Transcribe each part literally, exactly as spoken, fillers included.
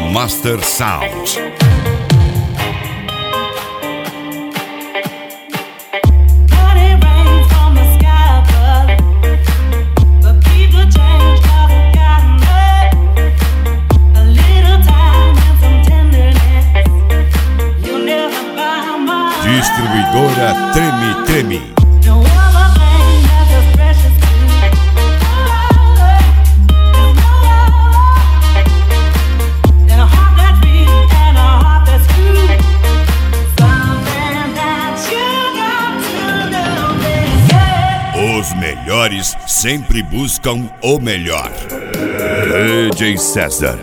Master Sound. Distribuidora Treme Treme. Os melhores sempre buscam o melhor. D J César.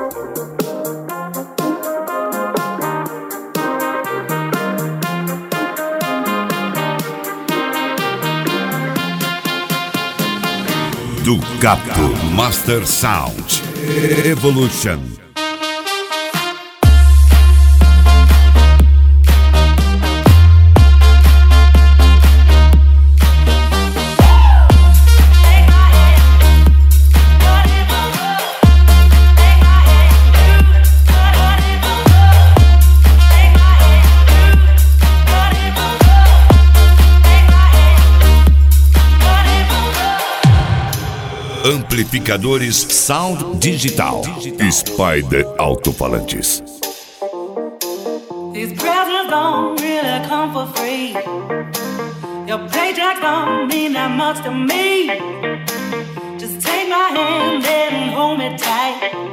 Do Capo Master Sound Evolution. Amplificadores Sound Digital. Spider Alto-Falantes. These presents don't really come for free. Your paycheck don't mean that much to me. Just take my hand and hold me tight.